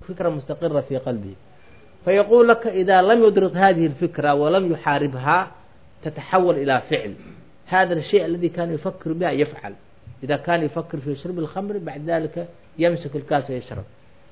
فكرة مستقرة في قلبه، فيقول لك إذا لم يدرك هذه الفكرة ولم يحاربها تتحول إلى فعل. هذا الشيء الذي كان يفكر بها يفعل. إذا كان يفكر في شرب الخمر بعد ذلك يمسك الكاس ويشرب،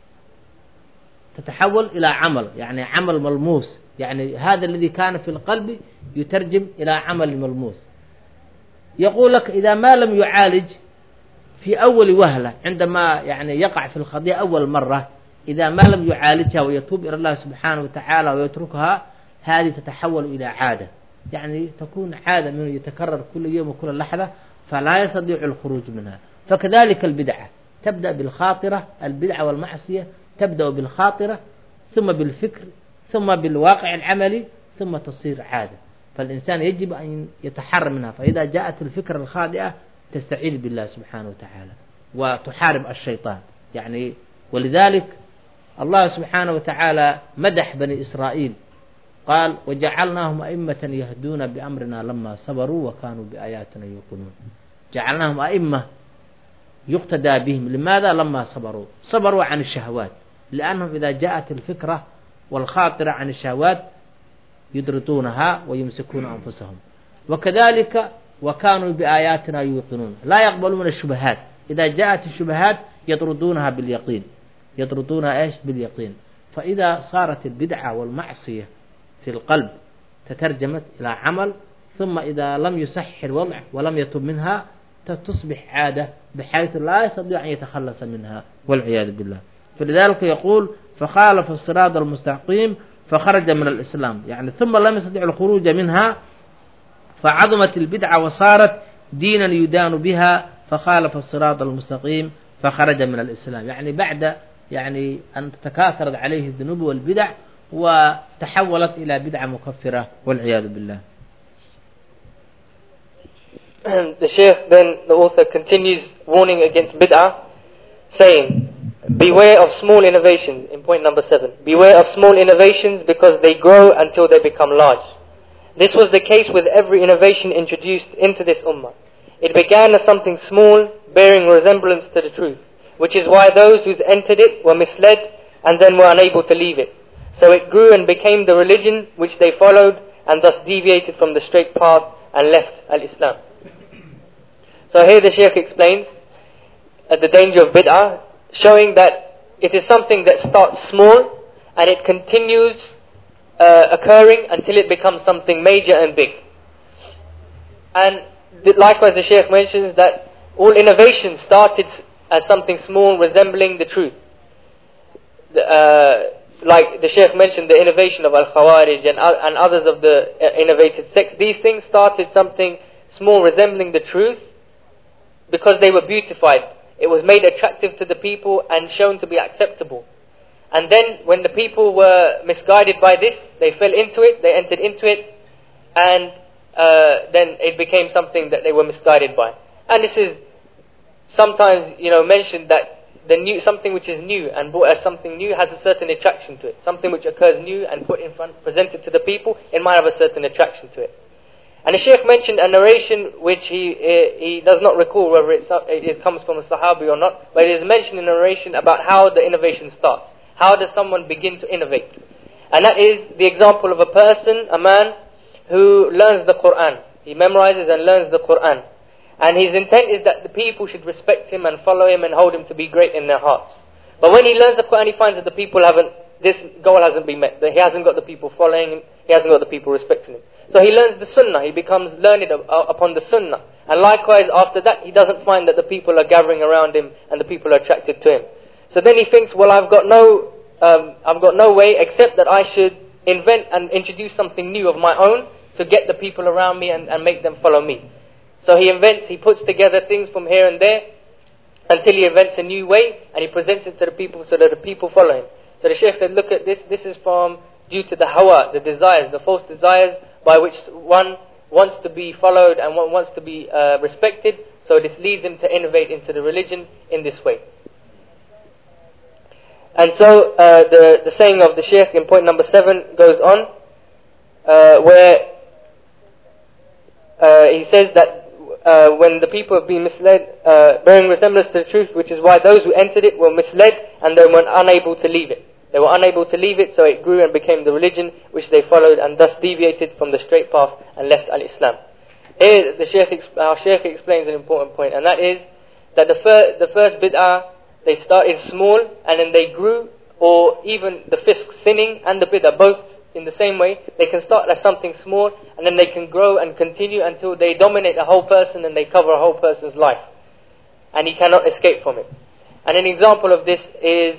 تتحول إلى عمل، يعني عمل ملموس. يعني هذا الذي كان في القلب يترجم إلى عمل ملموس. يقول لك إذا ما لم يعالج في أول وهلة، عندما يعني يقع في الخطيئة أول مرة، إذا ما لم يعالجها ويتوب إلى الله سبحانه وتعالى ويتركها، هذه تتحول إلى عادة، يعني تكون عادة منه يتكرر كل يوم وكل لحظة، فلا يستطيع الخروج منها. فكذلك البدعة تبدأ بالخاطرة، البدعة والمعصية تبدأ بالخاطرة ثم بالفكر ثم بالواقع العملي ثم تصير عادة. فالإنسان يجب أن يتحرر منها. فإذا جاءت الفكرة الخاطئة تستعيذ بالله سبحانه وتعالى وتحارب الشيطان. يعني ولذلك الله سبحانه وتعالى مدح بني إسرائيل، قال وجعلناهم أئمة يهدون بأمرنا لما صبروا وكانوا بآياتنا يوقنون. جعلناهم أئمة يقتدى بهم. لماذا؟ لما صبروا عن الشهوات، لأنهم إذا جاءت الفكرة والخاطرة عن الشهوات يدرطونها ويمسكون أنفسهم. وكذلك وكانوا بآياتنا يوقنون، لا يقبلون الشبهات. إذا جاءت الشبهات يطردونها باليقين، يطردونها إيش؟ باليقين. فإذا صارت البدعة والمعصية في القلب تترجمت إلى عمل، ثم إذا لم يصح الوضع ولم يتب منها تصبح عادة بحيث لا يستطيع أن يتخلص منها والعياذ بالله. فلذلك يقول فخالف الصراط المستقيم فخرج من الإسلام، يعني ثم لم يستطيع الخروج منها فعظمت البدعة وصارت دينا يدان بها، فخالف الصراط المستقيم فخرج من الإسلام. يعني بعد يعني أن تتكاثرت عليه الذنوب والبدع وتحولت إلى بدعة مكفرة والعياذ بالله. The Shaykh then, the author, continues warning against bid'ah, saying, beware of small innovations, in point number 7. Beware of small innovations because they grow until they become large. This was the case with every innovation introduced into this ummah. It began as something small, bearing resemblance to the truth, which is why those who entered it were misled and then were unable to leave it. So it grew and became the religion which they followed and thus deviated from the straight path and left al-Islam. So here the Shaykh explains the danger of bid'ah, showing that it is something that starts small and it continues occurring until it becomes something major and big. And likewise the Shaykh mentions that all innovation started as something small resembling the truth. Like the Shaykh mentioned, the innovation of Al-Khawarij and others of the innovated sects, these things started something small resembling the truth because they were beautified. It was made attractive to the people and shown to be acceptable. And then when the people were misguided by this, they fell into it, they entered into it, and then it became something that they were misguided by. And this is sometimes, mentioned that something which is new and brought as something new has a certain attraction to it. Something which occurs new and put in front, presented to the people, it might have a certain attraction to it. And the Shaykh mentioned a narration which he does not recall whether it comes from a Sahabi or not, but it is mentioned in a narration about how the innovation starts. How does someone begin to innovate? And that is the example of a person, a man, who learns the Qur'an. He memorizes and learns the Qur'an. And his intent is that the people should respect him and follow him and hold him to be great in their hearts. But when he learns the Qur'an, he finds that the people this goal hasn't been met. That he hasn't got the people following him, he hasn't got the people respecting him. So he learns the Sunnah, he becomes learned upon the Sunnah. And likewise after that, he doesn't find that the people are gathering around him and the people are attracted to him. So then he thinks, well, I've got no way except that I should invent and introduce something new of my own to get the people around me and make them follow me. So he puts together things from here and there until he invents a new way and he presents it to the people so that the people follow him. So the Shaykh said, look at this is due to the hawa, the desires, the false desires by which one wants to be followed and one wants to be respected. So this leads him to innovate into the religion in this way. And so the saying of the Shaykh in point number 7 goes on, where he says that when the people have been misled, bearing resemblance to the truth, which is why those who entered it were misled and they were unable to leave it. They were unable to leave it, so it grew and became the religion which they followed and thus deviated from the straight path and left al-Islam. Here our Shaykh explains an important point, and that is that the first bid'ah, they started small and then they grew, or even the fisq, sinning, and the bid'ah, both in the same way. They can start as something small and then they can grow and continue until they dominate a whole person and they cover a whole person's life. And he cannot escape from it. And an example of this is,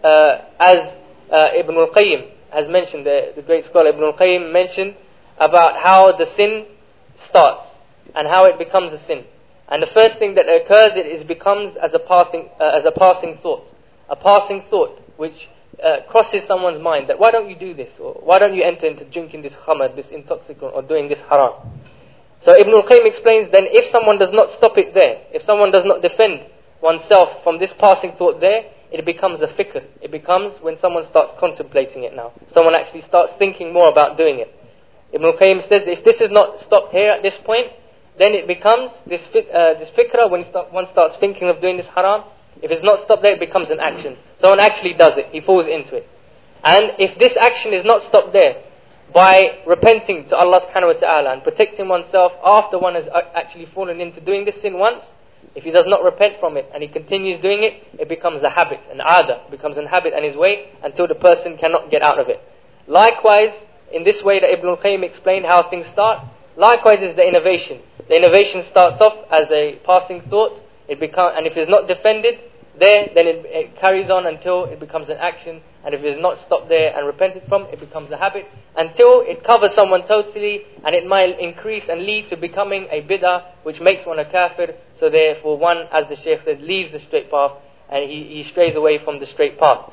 as Ibn al-Qayyim has mentioned, the great scholar Ibn al-Qayyim mentioned about how the sin starts and how it becomes a sin. And the first thing that occurs, it becomes as a passing thought. A passing thought which crosses someone's mind, that why don't you do this, or why don't you enter into drinking this khamr, this intoxicant, or doing this haram. So Ibn al-Qayyim explains, then if someone does not stop it there, if someone does not defend oneself from this passing thought there, it becomes a fikr. It becomes when someone starts contemplating it now. Someone actually starts thinking more about doing it. Ibn al-Qayyim says, if this is not stopped here at this point, then it becomes this fikra, when one starts thinking of doing this haram. If it's not stopped there, it becomes an action. Someone actually does it, he falls into it. And if this action is not stopped there, by repenting to Allah subhanahu wa ta'ala and protecting oneself after one has actually fallen into doing this sin once, if he does not repent from it and he continues doing it, it becomes a habit, an adah, becomes a habit and his way until the person cannot get out of it. Likewise, in this way that Ibn al-Qayyim explained how things start, likewise is the innovation. The innovation starts off as a passing thought, and if it's not defended there, then it carries on until it becomes an action, and if it is not stopped there and repented from, it becomes a habit, until it covers someone totally, and it might increase and lead to becoming a bid'ah, which makes one a kafir. So therefore one, as the Shaykh said, leaves the straight path, and he strays away from the straight path.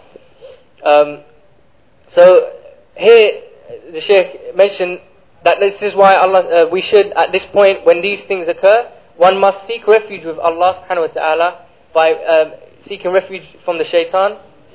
So here the Shaykh mentioned that this is why we should, at this point, when these things occur, one must seek refuge with Allah subhanahu wa ta'ala by seeking refuge from the shaitan,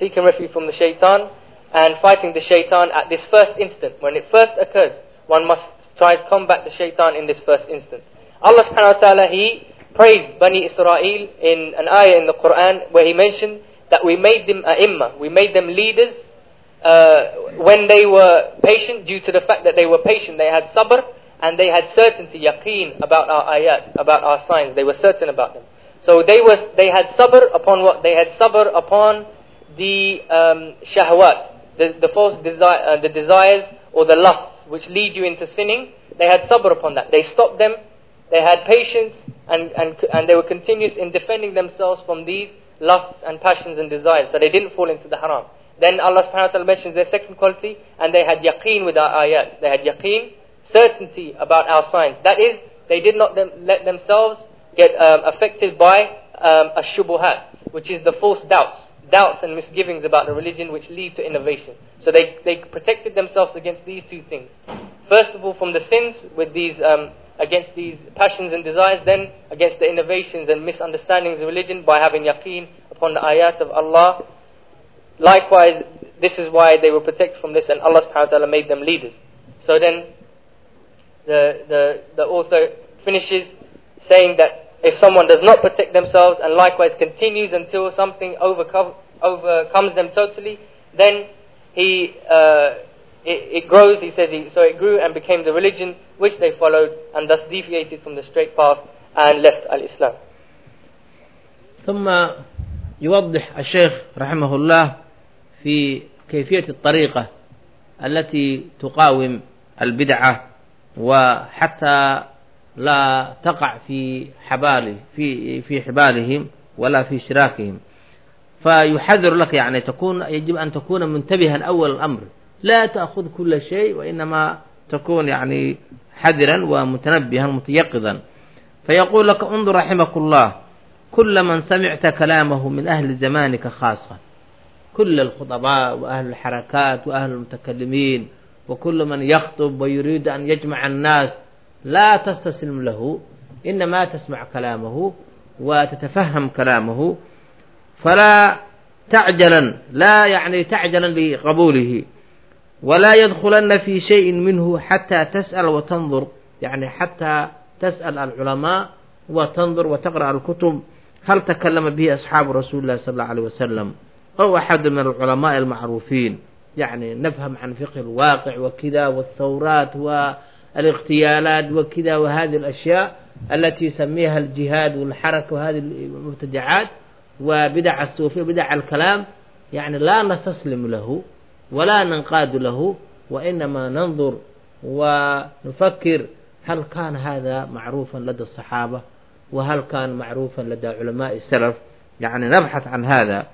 and fighting the shaitan at this first instant. When it first occurs, one must try to combat the shaitan in this first instant. Allah subhanahu wa ta'ala, He praised Bani Israel in an ayah in the Quran where He mentioned that we made them a'imma, we made them leaders when they were patient. Due to the fact that they were patient, they had sabr, and they had certainty, yaqeen, about our ayat, about our signs. They were certain about them. So they had sabr upon what? They had sabr upon the shahwat, the false desire, the desires or the lusts which lead you into sinning. They had sabr upon that. They stopped them. They had patience, and they were continuous in defending themselves from these lusts and passions and desires. So they didn't fall into the haram. Then Allah subhanahu wa ta'ala mentions their second quality, and they had yaqeen with our ayat. They had yaqeen, certainty about our signs. That is, they did not let themselves get affected by ash-shubuhat, which is the false doubts and misgivings about the religion which lead to innovation. So they protected themselves against these two things. First of all, from the sins with these against these passions and desires, then against the innovations and misunderstandings of religion by having yaqeen upon the ayat of Allah. Likewise, this is why they were protected from this, and Allah subhanahu wa ta'ala made them leaders. So then the author finishes saying that if someone does not protect themselves and likewise continues until something overcomes them totally, then it grows. He says, so it grew and became the religion which they followed, and thus deviated from the straight path and left al-Islam. ثم يوضح الشيخ رحمه الله في كيفية الطريقة التي تقاوم البدعة وحتى لا تقع في حبالهم ولا في شراكهم. فيحذر لك، يعني يجب أن تكون منتبها أول الأمر، لا تأخذ كل شيء، وإنما تكون يعني حذرا ومتنبها متيقظا. فيقول لك: انظر رحمك الله، كل من سمعت كلامه من أهل زمانك خاصة، كل الخطباء وأهل الحركات وأهل المتكلمين وكل من يخطب ويريد أن يجمع الناس، لا تستسلم له، إنما تسمع كلامه وتتفهم كلامه، فلا تعجلا بقبوله، ولا يدخلن في شيء منه حتى تسأل وتنظر، يعني حتى تسأل العلماء وتنظر وتقرأ الكتب هل تكلم به أصحاب رسول الله صلى الله عليه وسلم أو أحد من العلماء المعروفين، يعني نفهم عن فقه الواقع وكذا والثورات والاغتيالات وكذا وهذه الأشياء التي يسميها الجهاد والحركة وهذه المبتدعات وبدع الصوفية وبدع الكلام، يعني لا نستسلم له ولا ننقاد له، وإنما ننظر ونفكر هل كان هذا معروفا لدى الصحابة وهل كان معروفا لدى علماء السلف، يعني نبحث عن هذا.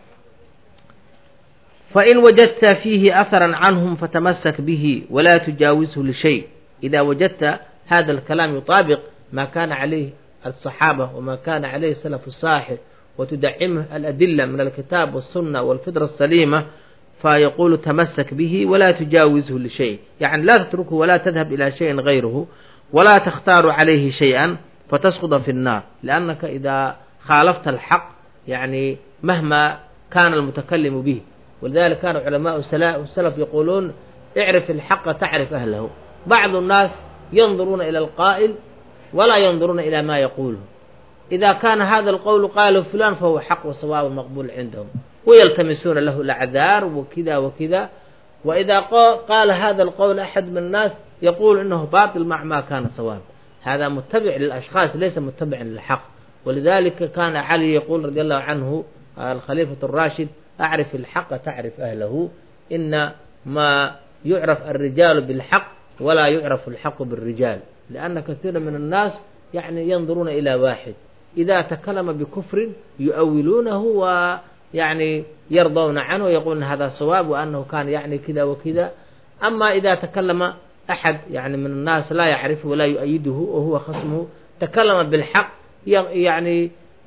فإن وجدت فيه أثرا عنهم فتمسك به ولا تجاوزه لشيء. إذا وجدت هذا الكلام يطابق ما كان عليه الصحابة وما كان عليه السلف الصالح وتدعمه الأدلة من الكتاب والسنة والفطرة السليمة، فيقول تمسك به ولا تجاوزه لشيء، يعني لا تتركه ولا تذهب إلى شيء غيره ولا تختار عليه شيئا فتسقط في النار، لأنك إذا خالفت الحق يعني مهما كان المتكلم به. ولذلك كان علماء السلف يقولون اعرف الحق تعرف أهله. بعض الناس ينظرون إلى القائل ولا ينظرون إلى ما يقوله، إذا كان هذا القول قاله فلان فهو حق وصواب ومقبول عندهم ويلتمسون له الأعذار وكذا وكذا، وإذا قال هذا القول أحد من الناس يقول إنه باطل مع ما كان صواب. هذا متبع للأشخاص ليس متبع للحق. ولذلك كان علي يقول رضي الله عنه الخليفة الراشد أعرف الحق تعرف أهله، إن ما يعرف الرجال بالحق ولا يعرف الحق بالرجال، لأن كثير من الناس يعني ينظرون إلى واحد إذا تكلم بكفر يؤولونه ويعني يرضون عنه ويقولون هذا صواب وأنه كان يعني كذا وكذا. أما إذا تكلم أحد يعني من الناس لا يعرفه ولا يؤيده وهو خصمه تكلم بالحق يعني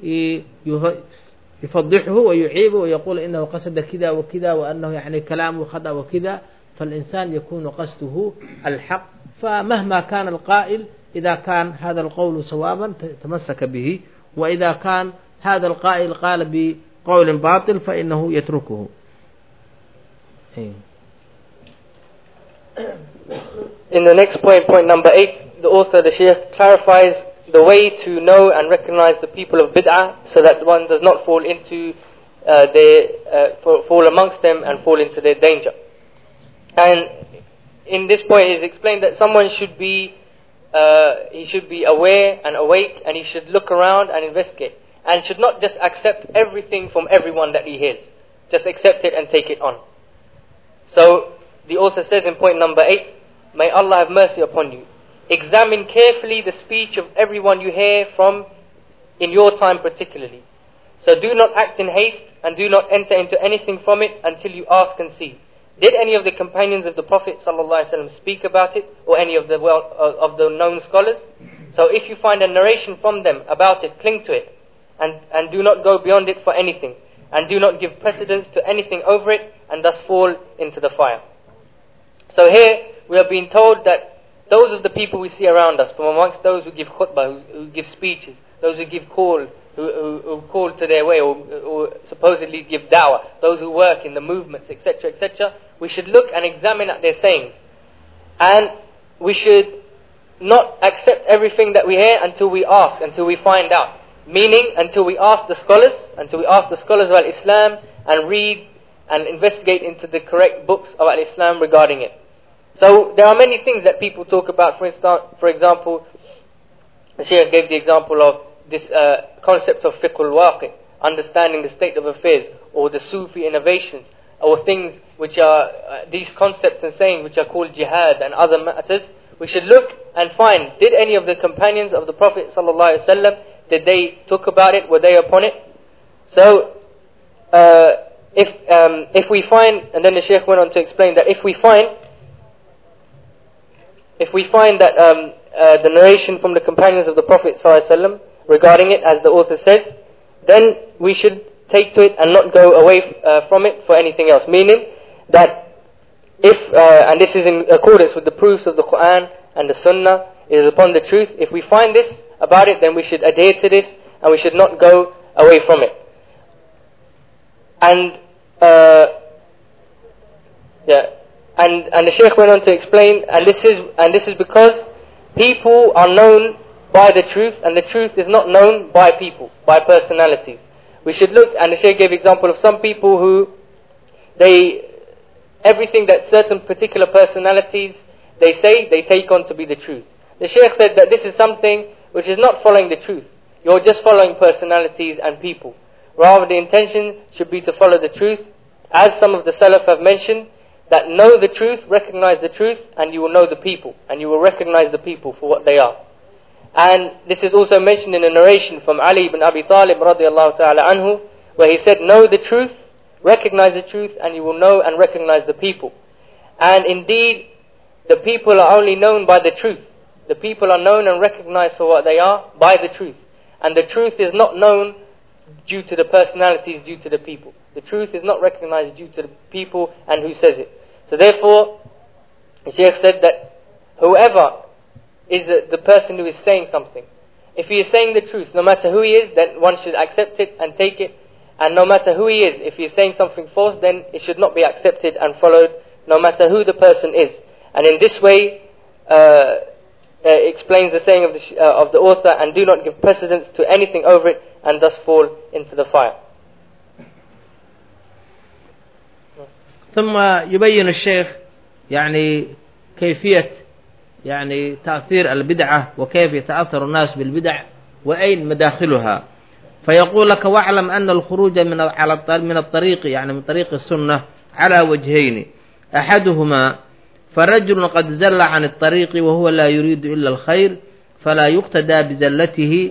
يفضحه ويعيبه ويقول إنه قصد كذا وكذا وأنه يعني كلامه خطأ وكذا، فالإنسان يكون قصده الحق. فمهما كان القائل إذا كان هذا القول صوابا تمسك به، وإذا كان هذا القائل قال بقول باطل فإنه يتركه. In the next point, point number 8, the author, the Shaykh, clarifies the way to know and recognize the people of bid'ah so that one does not fall into fall amongst them and fall into their danger. And in this point it is explained that someone should be aware and awake, and he should look around and investigate, and should not just accept everything from everyone that he hears, just accept it and take it on. So the author says in point number 8, may Allah have mercy upon you. Examine carefully the speech of everyone you hear from in your time particularly. So do not act in haste and do not enter into anything from it until you ask and see. Did any of the companions of the Prophet ﷺ speak about it, or any of the known scholars? So if you find a narration from them about it, cling to it and do not go beyond it for anything, and do not give precedence to anything over it, and thus fall into the fire. So here we are being told that those of the people we see around us, from amongst those who give khutbah, who give speeches, those who give call, who call to their way, or supposedly give da'wah, those who work in the movements, etc., etc., we should look and examine at their sayings. And we should not accept everything that we hear until we ask, until we find out. Meaning, until we ask the scholars of Al-Islam and read and investigate into the correct books of Al-Islam regarding it. So there are many things that people talk about. For example, the Shaykh gave the example of this concept of fiqh al-waqi, understanding the state of affairs, or the Sufi innovations, or things which are these concepts and sayings which are called jihad and other matters. We should look and find, did any of the companions of the Prophet ﷺ, did they talk about it, were they upon it? So if we find, and then the Shaykh went on to explain that if we find that the narration from the companions of the Prophet ﷺ regarding it, as the author says, then we should take to it and not go away from it for anything else. Meaning that if, and this is in accordance with the proofs of the Quran and the Sunnah, it is upon the truth. If we find this about it, then we should adhere to this and we should not go away from it. And and the Shaykh went on to explain, and this is because people are known by the truth, and the truth is not known by people, by personalities. We should look, and the Shaykh gave example of some people who, everything that certain particular personalities they say, they take on to be the truth. The Shaykh said that this is something which is not following the truth. You're just following personalities and people. Rather, the intention should be to follow the truth, as some of the Salaf have mentioned, that know the truth, recognize the truth, and you will know the people, and you will recognize the people for what they are. And this is also mentioned in a narration from Ali ibn Abi Talib radiallahu ta'ala anhu, where he said, know the truth, recognize the truth, and you will know and recognize the people. And indeed, the people are only known by the truth. The people are known and recognized for what they are by the truth. And the truth is not known due to the personalities, due to the people. The truth is not recognized due to the people and who says it. So therefore, the Shaykh said that whoever is the person who is saying something, if he is saying the truth, no matter who he is, then one should accept it and take it. And no matter who he is, if he is saying something false, then it should not be accepted and followed, no matter who the person is. And in this way, explains the saying of the author, and do not give precedence to anything over it, and thus fall into the fire. ثم يبين الشيخ يعني كيفية يعني تأثير البدعة وكيف يتأثر الناس بالبدع وأين مداخلها. فيقول لك واعلم أن الخروج من الطريق يعني من طريق السنة على وجهين. أحدهما فرجل قد زل عن الطريق وهو لا يريد إلا الخير فلا يقتدى بزلته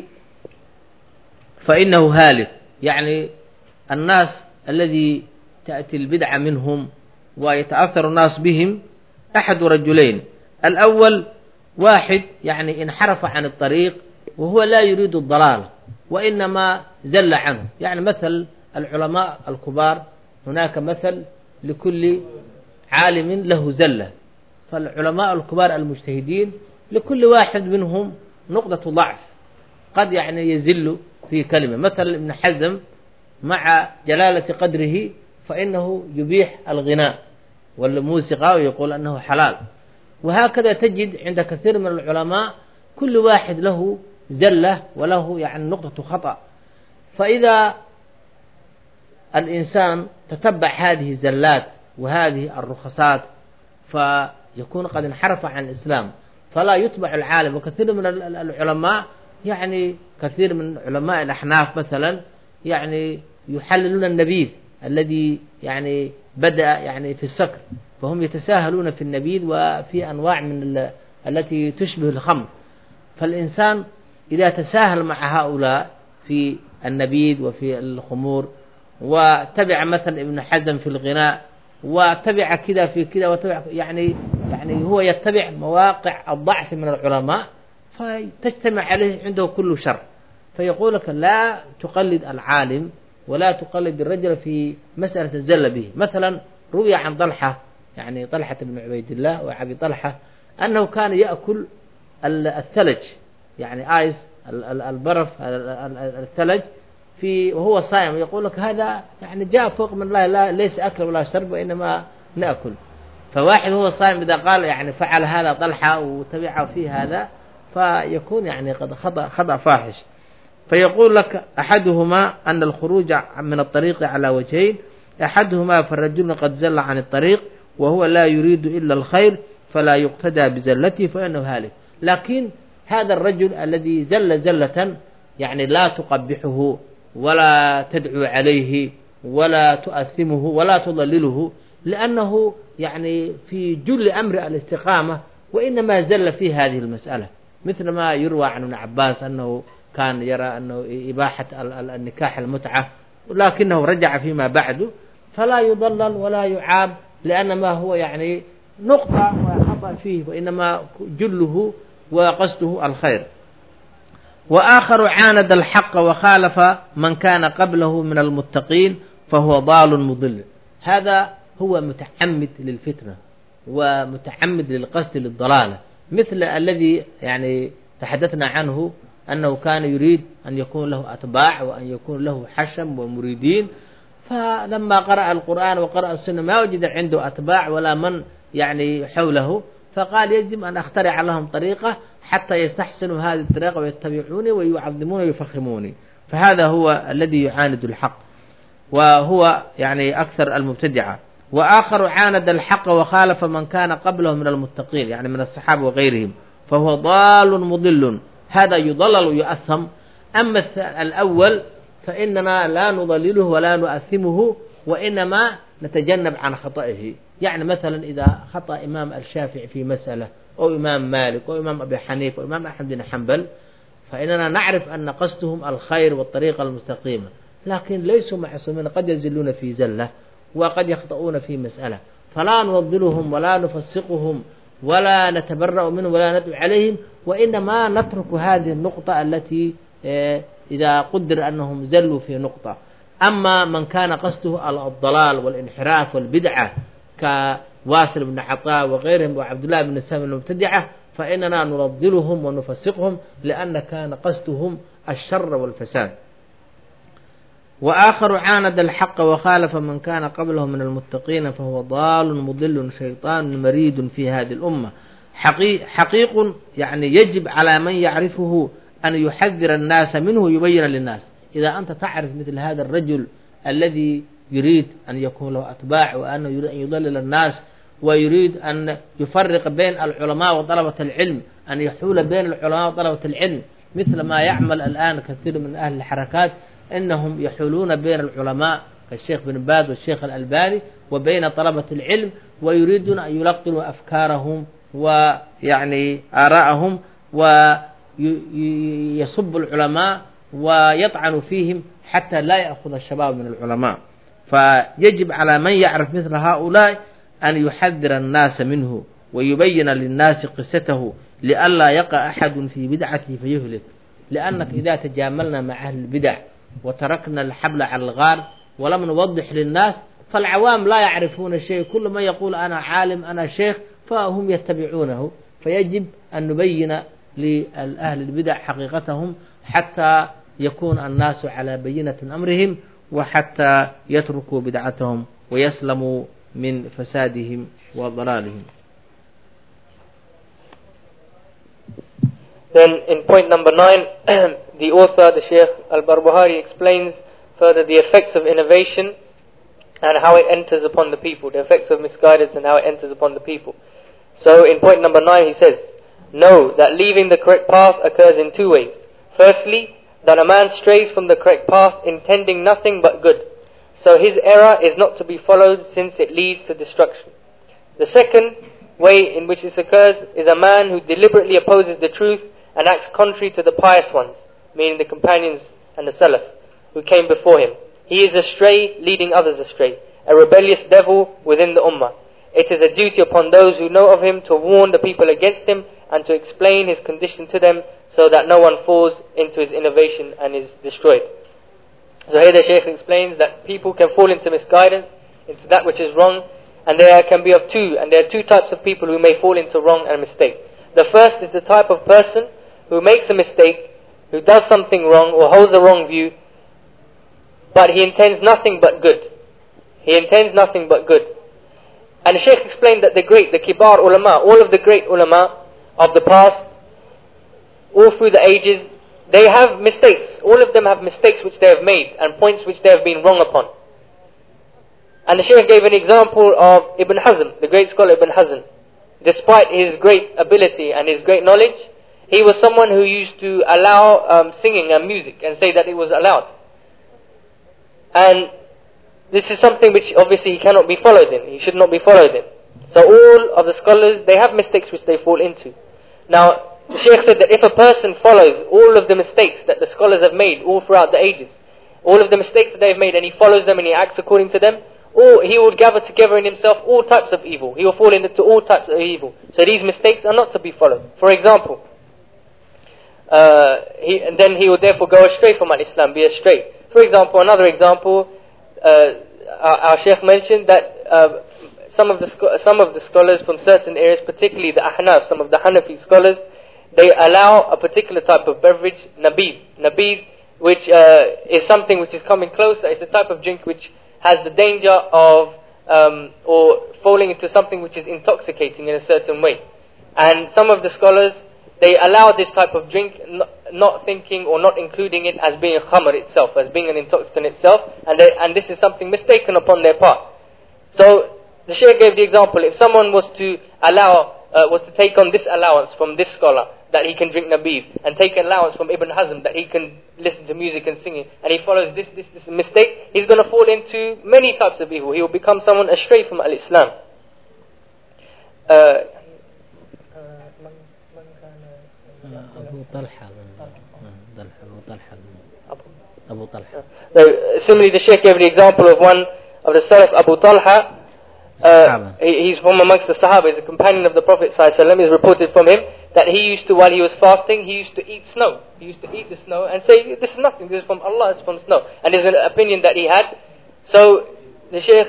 فإنه هالك. يعني الناس الذي تأتي البدعة منهم ويتأثر الناس بهم أحد رجلين. الأول واحد يعني انحرف عن الطريق وهو لا يريد الضلال وإنما زل عنه. يعني مثل العلماء الكبار، هناك مثل لكل عالم له زلة. فالعلماء الكبار المجتهدين لكل واحد منهم نقطة ضعف، قد يعني يزل في كلمة. مثل ابن حزم مع جلالة قدره فإنه يبيح الغناء والموسيقى ويقول أنه حلال. وهكذا تجد عند كثير من العلماء كل واحد له زلة وله يعني نقطة خطأ. فإذا الإنسان تتبع هذه الزلات وهذه الرخصات فيكون قد انحرف عن الإسلام، فلا يتبع العالم. وكثير من العلماء يعني كثير من علماء الأحناف مثلا يعني يحللون النبيذ الذي يعني بدأ يعني في السكر، فهم يتساهلون في النبيذ وفي أنواع من التي تشبه الخمر. فالإنسان إذا تساهل مع هؤلاء في النبيذ وفي الخمور وتبع مثلا ابن حزم في الغناء وتبع كذا في كذا وتبع يعني هو يتبع مواقع الضعف من العلماء فتجتمع عليه عنده كل شر. فيقول لك لا تقلد العالم ولا تقلد الرجل في مسألة الزل به. مثلا روي عن طلحة يعني طلحة بن عبيد الله وأبي طلحة أنه كان يأكل الثلج يعني آيس البرف الثلج وهو صائم. يقول لك هذا يعني جاء فوق من الله، لا ليس أكل ولا شرب وإنما نأكل. فواحد هو صائم إذا قال يعني فعل هذا طلحة وتبعه في هذا فيكون يعني قد خطأ فاحش. فيقول لك أحدهما أن الخروج من الطريق على وجهين. أحدهما فالرجل قد زل عن الطريق وهو لا يريد إلا الخير فلا يقتدى بزلته فإنه هالك. لكن هذا الرجل الذي زل زلة يعني لا تقبحه ولا تدعو عليه ولا تؤثمه ولا تضلله، لأنه يعني في جل أمر الاستقامة وإنما زل في هذه المسألة. مثل ما يروى عن ابن عباس أنه كان يرى أنه إباحة النكاح المتعة ولكنه رجع فيما بعد، فلا يضلل ولا يعاب لأن ما هو يعني نقطة وخطأ فيه وإنما جله وقصده الخير. وآخر عاند الحق وخالف من كان قبله من المتقين فهو ضال مضل. هذا هو متعمد للفتنة ومتعمد للقصد للضلالة، مثل الذي يعني تحدثنا عنه أنه كان يريد أن يكون له أتباع وأن يكون له حشم ومريدين، فلما قرأ القرآن وقرأ السنة ما وجد عنده أتباع ولا من يعني حوله، فقال يجب أن أخترع لهم طريقة حتى يستحسنوا هذه الطريقة ويتبعوني ويعظموني ويفخموني. فهذا هو الذي يعاند الحق، وهو يعني أكثر المبتدعة. وآخر عاند الحق وخالف من كان قبله من المتقين، يعني من الصحابة وغيرهم، فهو ضال مضل، هذا يضلل ويؤثم. أما الأول فإننا لا نضلله ولا نؤثمه، وإنما نتجنب عن خطئه. يعني مثلا إذا خطأ إمام الشافعي في مسألة، أو إمام مالك، أو إمام أبي حنيفة، أو إمام أحمد بن حنبل، فإننا نعرف أن قصدهم الخير والطريقة المستقيمة، لكن ليسوا معصومين، قد يزلون في زلة وقد يخطئون في مسألة، فلا نفضلهم ولا نفسقهم ولا نتبرأ منهم ولا ندعو عليهم، وإنما نترك هذه النقطة التي إذا قدر أنهم زلوا في نقطة. أما من كان قصده الضلال والانحراف والبدعة كواسل بن عطاء وغيرهم وعبد الله بن سام المبتدعة، فإننا نرضلهم ونفسقهم، لأن كان قصدهم الشر والفساد. وآخر عاند الحق وخالف من كان قبله من المتقين، فهو ضال مضل شيطان مريد في هذه الأمة. حقيق يعني يجب على من يعرفه أن يحذر الناس منه ويبين للناس. إذا أنت تعرف مثل هذا الرجل الذي يريد أن يكون له أتباع، وأنه يريد أن يضلل الناس، ويريد أن يفرق بين العلماء وطلبة العلم، أن يحول بين العلماء وطلبة العلم، مثل ما يعمل الآن كثير من أهل الحركات، إنهم يحولون بين العلماء كالشيخ بن باز والشيخ الألباني وبين طلبة العلم، ويريدون أن يلقنوا أفكارهم ويعني آراءهم، ويصب العلماء ويطعن فيهم حتى لا يأخذ الشباب من العلماء. فيجب على من يعرف مثل هؤلاء أن يحذر الناس منه ويبين للناس قصته، لئلا يقع أحد في بدعته فيهلك. لأنك إذا تجاملنا مع أهل البدع وتركنا الحبل على الغار ولم نوضح للناس، فالعوام لا يعرفون شيء، كل ما يقول أنا عالم أنا شيخ فهم يتبعونه. فيجب أن نبين لأهل البدع حقيقتهم حتى يكون الناس على بينة أمرهم، وحتى يتركوا بدعتهم ويسلموا من فسادهم وضلالهم. Then in point number 9, the author, the Shaykh Al-Barbahari, explains further the effects of innovation and how it enters upon the people, the effects of misguidance and how it enters upon the people. So in point number 9 he says, know that leaving the correct path occurs in two ways. Firstly, that a man strays from the correct path intending nothing but good, so his error is not to be followed since it leads to destruction. The second way in which this occurs is a man who deliberately opposes the truth and acts contrary to the pious ones, meaning the companions and the Salaf who came before him. He is astray, leading others astray, a rebellious devil within the Ummah. It is a duty upon those who know of him to warn the people against him and to explain his condition to them, so that no one falls into his innovation and is destroyed. So here the Shaykh explains that people can fall into misguidance, into that which is wrong, and there can be of two, and there are two types of people who may fall into wrong and mistake. The first is the type of person who makes a mistake, who does something wrong or holds a wrong view, but he intends nothing but good. He intends nothing but good. And the Shaykh explained that the kibar ulama, all of the great ulama of the past, all through the ages, they have mistakes. All of them have mistakes which they have made and points which they have been wrong upon. And the Shaykh gave an example of Ibn Hazm, the great scholar Ibn Hazm. Despite his great ability and his great knowledge, he was someone who used to allow singing and music and say that it was allowed. And this is something which obviously he cannot be followed in. He should not be followed in. So all of the scholars, they have mistakes which they fall into. Now, the Shaykh said that if a person follows all of the mistakes that the scholars have made all throughout the ages, all of the mistakes that they've made, and he follows them and he acts according to them, or he will gather together in himself all types of evil. He will fall into all types of evil. So these mistakes are not to be followed. For example, then he will therefore go astray from Islam, be astray. For example, another example, our Shaykh mentioned that some of the scholars from certain areas, particularly the Ahnaf, some of the Hanafi scholars, they allow a particular type of beverage, nabid. Nabid, which is something which is coming closer. It's a type of drink which has the danger of or falling into something which is intoxicating in a certain way. And some of the scholars, they allow this type of drink, not thinking or not including it as being a khamr itself, as being an intoxicant itself, and this is something mistaken upon their part. So the Shaykh gave the example: if someone was to take on this allowance from this scholar, that he can drink nabid, and take an allowance from Ibn Hazm, that he can listen to music and singing, and he follows this mistake, he's going to fall into many types of evil. He will become someone astray from al-Islam. Similarly, the Shaykh gave the example of one of the Salaf, Abu Talha. He's from amongst the Sahaba. He's a companion of the Prophet ﷺ. It's reported from him that he used to, while he was fasting, he used to eat snow. He used to eat the snow and say, "This is nothing. This is from Allah. It's from snow." And there's an opinion that he had. So the Shaykh,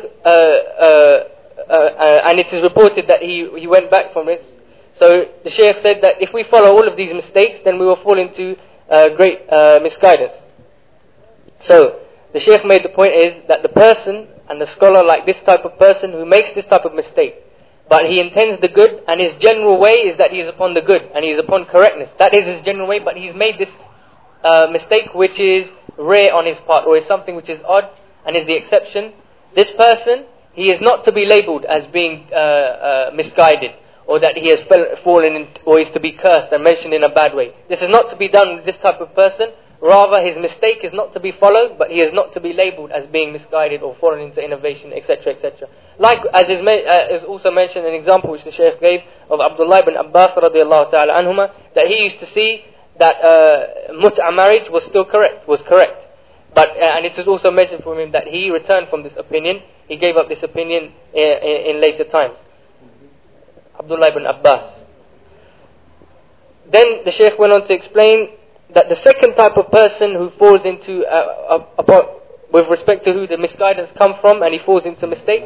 and it is reported that he went back from this. So the Shaykh said that if we follow all of these mistakes, then we will fall into great misguidance. So the Shaykh made the point is that the person and the scholar, like this type of person who makes this type of mistake, but he intends the good, and his general way is that he is upon the good and he is upon correctness. That is his general way, but he's made this mistake which is rare on his part, or is something which is odd and is the exception. This person, he is not to be labelled as being misguided, or that he has fallen in, or is to be cursed and mentioned in a bad way. This is not to be done with this type of person. Rather, his mistake is not to be followed, but he is not to be labelled as being misguided or fallen into innovation, etc., etc. Like, as is also mentioned, an example which the Shaykh gave of Abdullah ibn Abbas radiallahu ta'ala anhuma, that he used to see that mut'a marriage was correct. But, and it is also mentioned from him that he returned from this opinion. He gave up this opinion in later times. Abdullah ibn Abbas. Then the Shaykh went on to explain that the second type of person who falls into, with respect to who the misguidance come from, and he falls into mistake.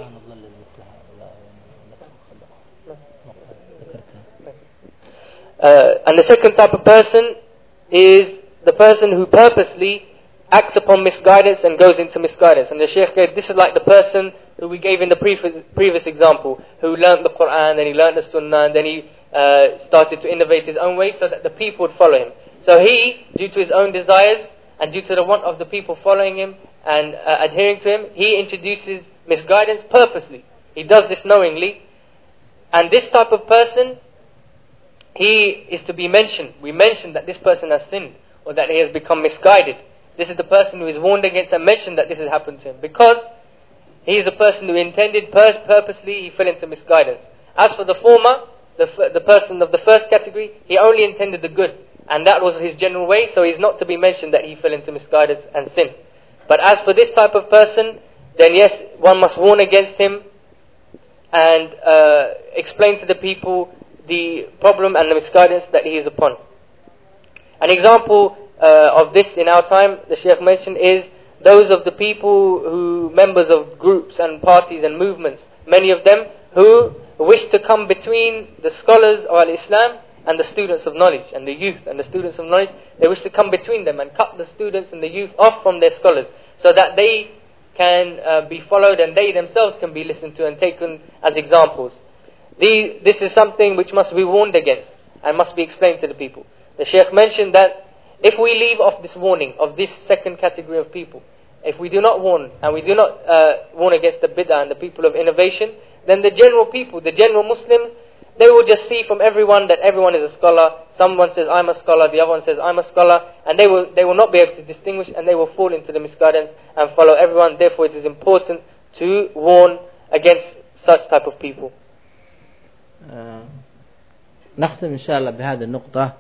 And the second type of person is the person who purposely acts upon misguidance and goes into misguidance. And the Shaykh gave, this is like the person who we gave in the previous example, who learnt the Quran, then he learnt the Sunnah, and then he started to innovate his own way so that the people would follow him. So he, due to his own desires and due to the want of the people following him and adhering to him, he introduces misguidance purposely. He does this knowingly. And this type of person, he is to be mentioned. We mentioned that this person has sinned, or that he has become misguided. This is the person who is warned against and mentioned that this has happened to him, because he is a person who intended purposely, he fell into misguidance. As for the former, the person of the first category, he only intended the good, and that was his general way, so he's not to be mentioned that he fell into misguidance and sin. But as for this type of person, then yes, one must warn against him and explain to the people the problem and the misguidance that he is upon. An example of this in our time, the Shaykh mentioned, is those of the people who, members of groups and parties and movements, many of them who wish to come between the scholars of Al-Islam and the students of knowledge, and the youth and the students of knowledge. They wish to come between them and cut the students and the youth off from their scholars, so that they can be followed and they themselves can be listened to and taken as examples. This is something which must be warned against and must be explained to the people. The Shaykh mentioned that if we leave off this warning of this second category of people, if we do not warn and we do not warn against the bid'ah and the people of innovation, then the general people, the general Muslims, they will just see from everyone that everyone is a scholar. Someone says, I'm a scholar, the other one says, I'm a scholar, and they will not be able to distinguish, and they will fall into the misguidance and follow everyone. Therefore it is important to warn against such type of people. نختم إن شاء الله بهذه النقطة،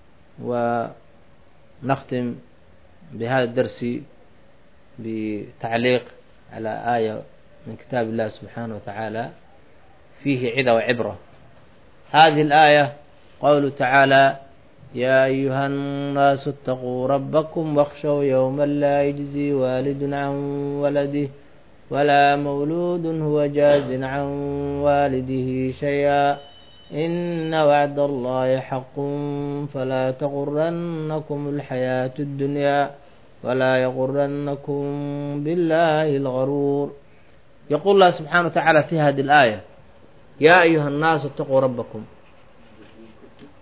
ونختم بهذا الدرس بتعليق على آية من كتاب الله سبحانه وتعالى فيه عظة وعبرة. هذه الآية قوله تعالى: يا أيها الناس اتقوا ربكم واخشوا يوما لا يجزي والد عن ولده ولا مولود هو جاز عن والده شيئا إن وعد الله حق فلا تغرنكم الحياة الدنيا ولا يغرنكم بالله الغرور. يقول الله سبحانه وتعالى في هذه الآية: يا أيها الناس اتقوا ربكم.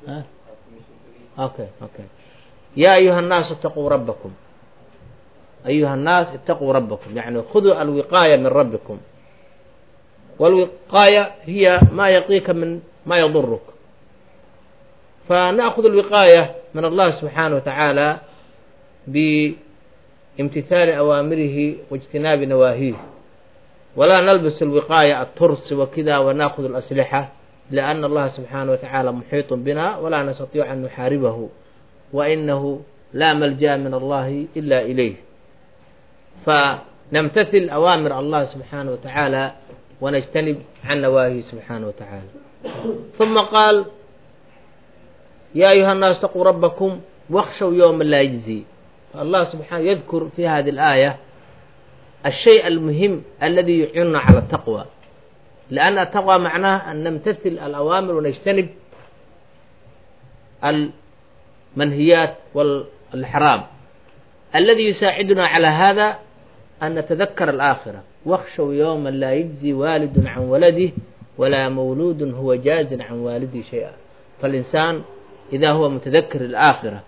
أوكي يا أيها الناس اتقوا ربكم، أيها الناس اتقوا ربكم، يعني خذوا الوقاية من ربكم، والوقاية هي ما يقيك من ما يضرك، فنأخذ الوقاية من الله سبحانه وتعالى بامتثال أوامره واجتناب نواهيه، ولا نلبس الوقاية الترس وكذا ونأخذ الأسلحة، لأن الله سبحانه وتعالى محيط بنا ولا نستطيع أن نحاربه، وإنه لا ملجأ من الله إلا إليه، فنمتثل أوامر الله سبحانه وتعالى ونجتنب عن نواهيه سبحانه وتعالى. ثم قال يا أيها الناس اتقوا ربكم واخشوا يوما لا يجزي. الله سبحانه يذكر في هذه الآية الشيء المهم الذي يعيننا على التقوى، لأن التقوى معناه أن نمتثل الأوامر ونجتنب المنهيات والحرام. الذي يساعدنا على هذا أن نتذكر الآخرة، واخشوا يوما لا يجزي والد عن ولده ولا مولود هو جاز عن والده شيئا. فالإنسان إذا هو متذكر الآخرة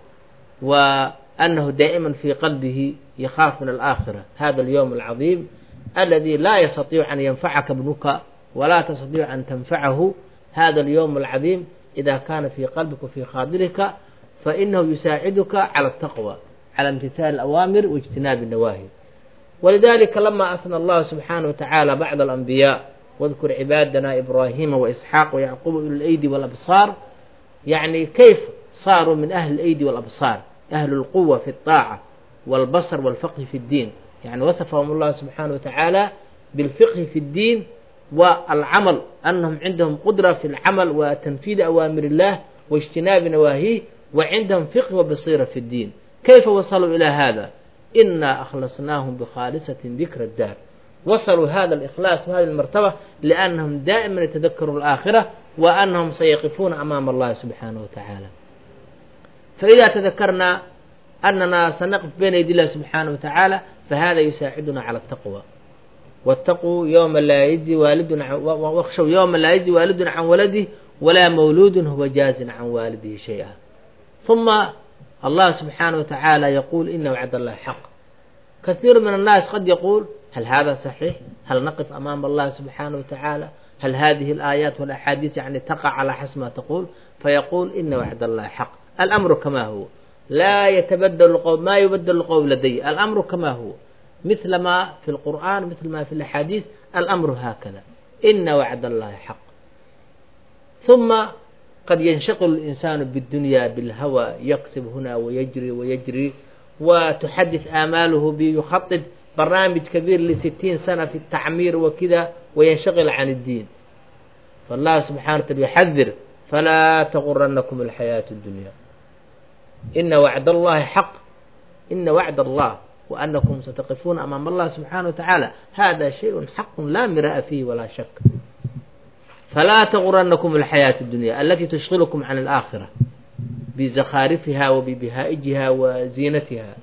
وأنه دائما في قلبه يخاف من الآخرة، هذا اليوم العظيم الذي لا يستطيع أن ينفعك ابنك ولا تستطيع أن تنفعه، هذا اليوم العظيم إذا كان في قلبك وفي خاطرك فإنه يساعدك على التقوى، على امتثال الأوامر واجتناب النواهي. ولذلك لما أثنى الله سبحانه وتعالى بعض الأنبياء واذكر عبادنا إبراهيم وإسحاق ويعقوب أولي الأيدي والأبصار، يعني كيف صاروا من أهل الأيدي والأبصار، أهل القوة في الطاعة والبصر والفقه في الدين، يعني وصفهم الله سبحانه وتعالى بالفقه في الدين والعمل، أنهم عندهم قدرة في العمل وتنفيذ أوامر الله واجتناب نواهيه، وعندهم فقه وبصيرة في الدين. كيف وصلوا إلى هذا؟ إنا أخلصناهم بخالصة ذكر الدار. وصلوا هذا الإخلاص وهذه المرتبة لأنهم دائما يتذكروا الآخرة وأنهم سيقفون أمام الله سبحانه وتعالى. فإذا تذكرنا أننا سنقف بين يدي الله سبحانه وتعالى فهذا يساعدنا على التقوى. واتقوا يوم لا يجزي والد واخشوا يوم لا يجزي والد عن ولده ولا مولود هو جاز عن والده شيئا. ثم الله سبحانه وتعالى يقول إن وعد الله حق. كثير من الناس قد يقول هل هذا صحيح؟ هل نقف أمام الله سبحانه وتعالى؟ هل هذه الآيات والأحاديث يعني تقع على حسب ما تقول؟ فيقول إن وعد الله حق. الأمر كما هو، لا يتبدل القول، ما يبدل القول لدي، الأمر كما هو، مثل ما في القرآن مثل ما في الأحاديث، الأمر هكذا، إن وعد الله حق. ثم قد ينشغل الإنسان بالدنيا بالهوى، يكسب هنا ويجري وتحدث آماله بيخطط برنامج كبير ل60 سنة في التعمير وكذا وينشغل عن الدين. فالله سبحانه وتعالى يحذر فلا تغرنكم الحياة الدنيا، إن وعد الله حق، إن وعد الله وأنكم ستقفون أمام الله سبحانه وتعالى هذا شيء حق لا مراء فيه ولا شك. فلا تغرنكم الحياة الدنيا التي تشغلكم عن الآخرة بزخارفها وببهائجها وزينتها.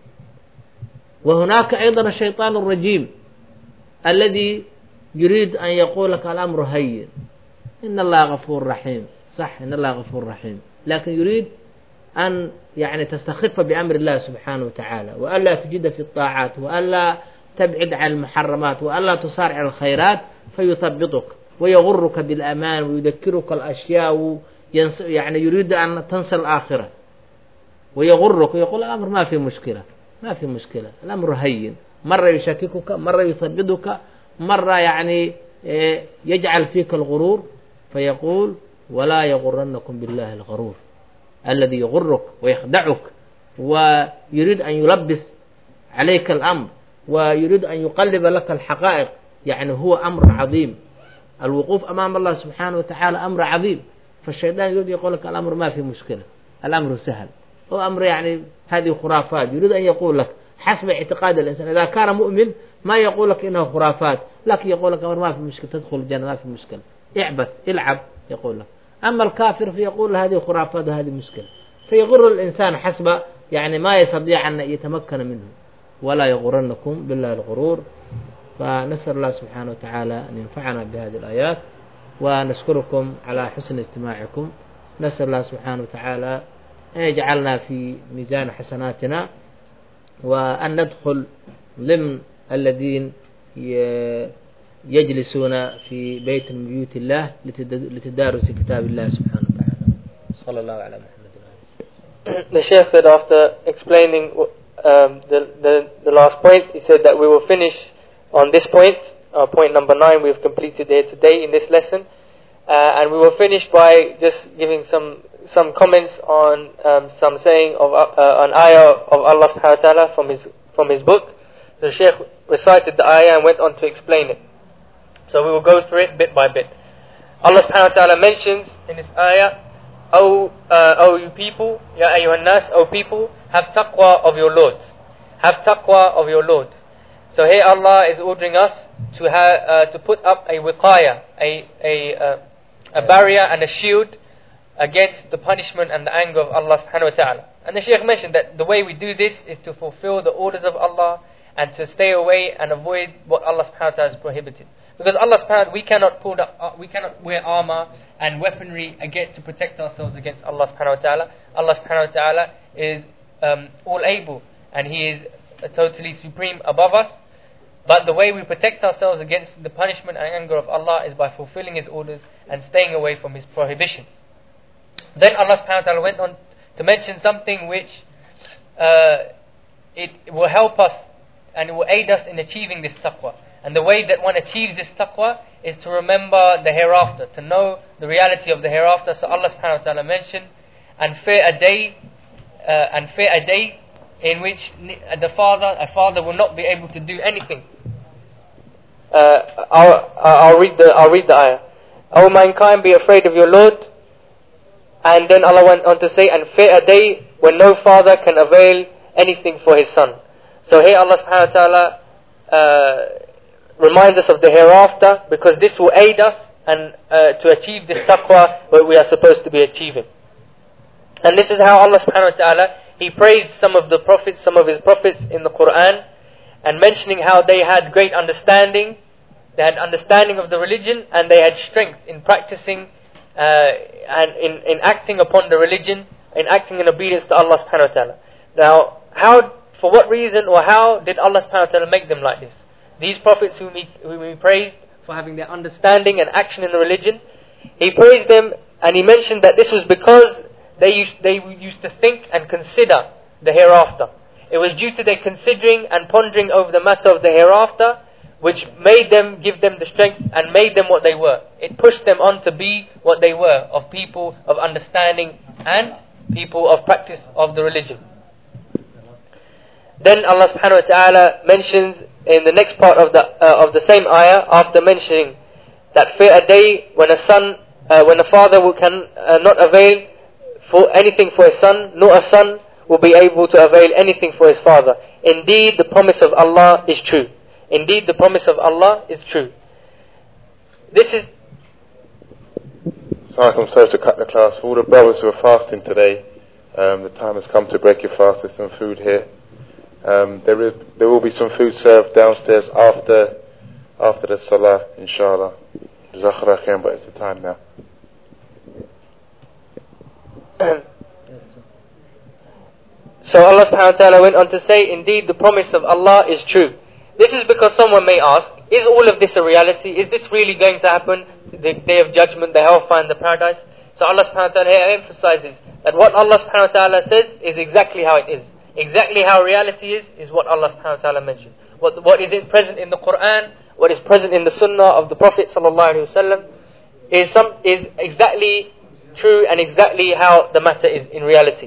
وهناك أيضا الشيطان الرجيم الذي يريد أن يقول لك الأمر هين، إن الله غفور رحيم، صح إن الله غفور رحيم، لكن يريد أن يعني تستخف بأمر الله سبحانه وتعالى، وألا تجد في الطاعات، وألا تبعد عن المحرمات، وألا تصارع الخيرات، فيثبطك ويغرك بالأمان ويذكرك الأشياء، يعني يريد أن تنسى الآخرة ويغرك ويقول الأمر ما في مشكلة، ما في مشكلة، الأمر هين، مرة يشككك، مرة يثبطك، مرة يعني يجعل فيك الغرور، فيقول ولا يغرنكم بالله الغرور الذي يغرك ويخدعك ويريد أن يلبس عليك الأمر ويريد أن يقلب لك الحقائق. يعني هو أمر عظيم، الوقوف أمام الله سبحانه وتعالى أمر عظيم، فالشيطان يريد يقول لك الأمر ما في مشكلة، الأمر سهل، هو أمر يعني هذه خرافات، يريد أن يقول لك حسب اعتقاد الإنسان. إذا كان مؤمن ما يقول لك إنه خرافات، لكن يقول لك أمر ما في مشكلة، تدخل الجنة ما في مشكلة، اعبث العب يقول لك. أما الكافر فيقول هذه خرافات وهذه مشكلة، فيغر الإنسان حسب يعني ما يستطيع أن يتمكن منه. ولا يغرنكم بالله الغرور. فنسأل الله سبحانه وتعالى أن ينفعنا بهذه الآيات، ونشكركم على حسن استماعكم. نسأل الله سبحانه وتعالى أن يجعلنا في ميزان حسناتنا وأن ندخل ضمن الذين يجلسون في بيت من بيوت الله لتدارس كتاب الله سبحانه وتعالى. صلى الله على محمد. The Shaykh said after explaining the last point, he said that we will finish on this point, point number 9 we have completed here today in this lesson, and we will finish by just giving some comments on some saying of an ayah of Allah subhanahu wa ta'ala from his book. So the Shaykh recited the ayah and went on to explain it. So we will go through it bit by bit. Allah subhanahu wa ta'ala mentions in this ayah, O you people, Ya ayyuhan nas, O people, have taqwa of your Lord. Have taqwa of your Lord. So here Allah is ordering us to put up a wiqaya, a barrier and a shield against the punishment and the anger of Allah subhanahu wa ta'ala. And the Shaykh mentioned that the way we do this is to fulfill the orders of Allah and to stay away and avoid what Allah subhanahu wa ta'ala has prohibited. Because Allah subhanahu wa ta'ala, we cannot wear armor and weaponry to protect ourselves against Allah subhanahu wa ta'ala. Allah subhanahu wa ta'ala is all able and He is totally supreme above us. But the way we protect ourselves against the punishment and anger of Allah is by fulfilling His orders and staying away from His prohibitions. Then Allah subhanahu wa ta'ala went on to mention something which it will help us and it will aid us in achieving this taqwa. And the way that one achieves this taqwa is to remember the hereafter, to know the reality of the hereafter. So Allah subhanahu wa ta'ala mentioned, and fear a day in which a father will not be able to do anything. I'll read the ayah. O mankind, be afraid of your Lord. And then Allah went on to say, and fear a day when no father can avail anything for his son. So here Allah subhanahu wa ta'ala reminds us of the hereafter, because this will aid us and to achieve this taqwa what we are supposed to be achieving. And this is how Allah subhanahu wa ta'ala, He praised some of His prophets in the Quran, and mentioning how they had great understanding, they had understanding of the religion, and they had strength in practicing and in acting upon the religion, in acting in obedience to Allah subhanahu wa ta'ala. Now, for what reason or how did Allah subhanahu wa ta'ala make them like this? These prophets whom he praised for having their understanding and action in the religion, He praised them and He mentioned that this was because they used to think and consider the hereafter. It was due to their considering and pondering over the matter of the hereafter which give them the strength and made them what they were. It pushed them on to be what they were, of people of understanding and people of practice of the religion. Then Allah subhanahu wa ta'ala mentions in the next part of the same ayah, after mentioning that fear a day when a father can not avail for anything for his son, nor a son will be able to avail anything for his father. Indeed, the promise of Allah is true. Indeed, the promise of Allah is true. This is... Sorry, I'm sorry to cut the class. For all the brothers who are fasting today, the time has come to break your fast. There's some food here. There will be some food served downstairs after the salah, inshallah. Jazakallah khair, but it's the time now. So Allah subhanahu wa ta'ala went on to say, indeed the promise of Allah is true. This is because someone may ask, is all of this a reality? Is this really going to happen? The day of judgment, the hellfire and the paradise? So Allah subhanahu wa ta'ala here emphasizes that what Allah subhanahu wa ta'ala says is exactly how it is. Exactly how reality is what Allah subhanahu wa ta'ala mentioned. What is present in the Quran, what is present in the Sunnah of the Prophet sallallahu alaihi wasallam is exactly true and exactly how the matter is in reality.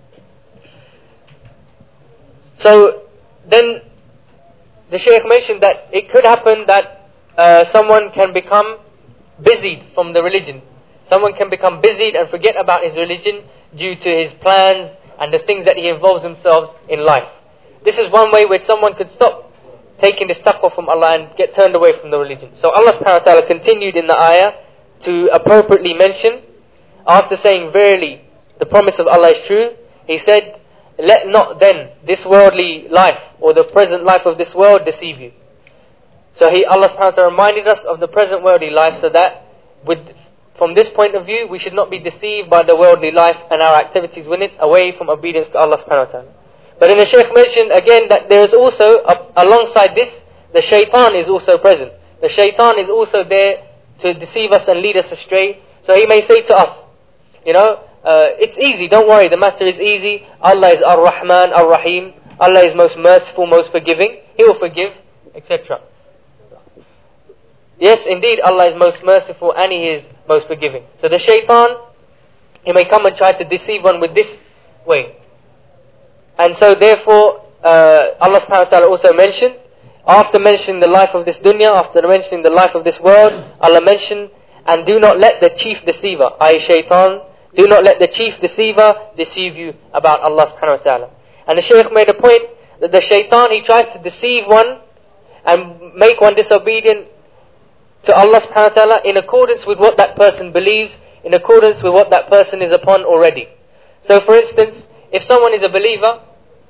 So then the Shaykh mentioned that it could happen that someone can become busied from the religion. Someone can become busied and forget about his religion due to his plans and the things that he involves himself in life. This is one way where someone could stop taking this taqwa from Allah and get turned away from the religion. So Allah subhanahu wa ta'ala continued in the ayah to appropriately mention, after saying verily the promise of Allah is true, He said, let not then this worldly life or the present life of this world deceive you. So Allah subhanahu wa ta'ala reminded us of the present worldly life, so that from this point of view, we should not be deceived by the worldly life and our activities with it, away from obedience to Allah subhanahu wa ta'ala. But then the Shaykh mentioned again that there is also, alongside this, the shaitan is also present. The shaitan is also there to deceive us and lead us astray. So he may say to us, it's easy, don't worry, the matter is easy. Allah is Ar-Rahman, Ar-Rahim. Allah is most merciful, most forgiving. He will forgive, etc. Yes, indeed, Allah is most merciful and He is most forgiving. So the shaitan, he may come and try to deceive one with this way. And so therefore, Allah subhanahu wa ta'ala also mentioned, after mentioning the life of this dunya, after mentioning the life of this world, Allah mentioned, and do not let the chief deceiver, i.e. shaitan, do not let the chief deceiver deceive you about Allah subhanahu wa ta'ala. And the Shaykh made a point that the shaitan, he tries to deceive one and make one disobedient to Allah subhanahu wa ta'ala in accordance with what that person believes, in accordance with what that person is upon already. So for instance, if someone is a believer,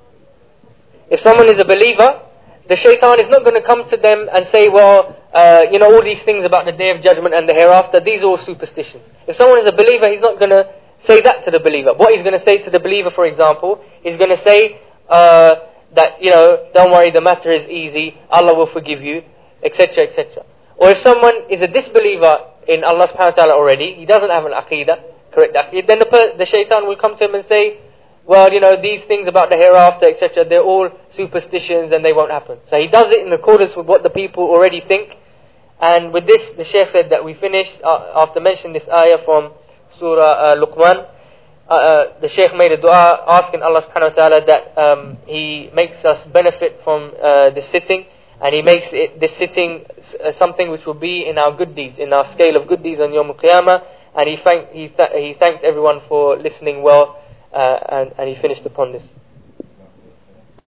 the shaitan is not going to come to them and say, well, all these things about the day of judgment and the hereafter, these are all superstitions. If someone is a believer, he's not going to say that to the believer. What he's going to say to the believer, for example, he's going to say that, don't worry, the matter is easy, Allah will forgive you, etc., etc. Or if someone is a disbeliever in Allah subhanahu wa ta'ala already, he doesn't have an aqidah, correct aqidah, then the shaitan will come to him and say, well, these things about the hereafter, etc., they're all superstitions and they won't happen. So he does it in accordance with what the people already think. And with this, the Shaykh said that we finished, after mentioning this ayah from Surah Luqman, the Shaykh made a dua asking Allah subhanahu wa ta'ala that He makes us benefit from this sitting, and He makes this sitting something which will be in our good deeds, in our scale of good deeds on Yawm al-Qiyamah. And He thanked everyone for listening well, and He finished upon this.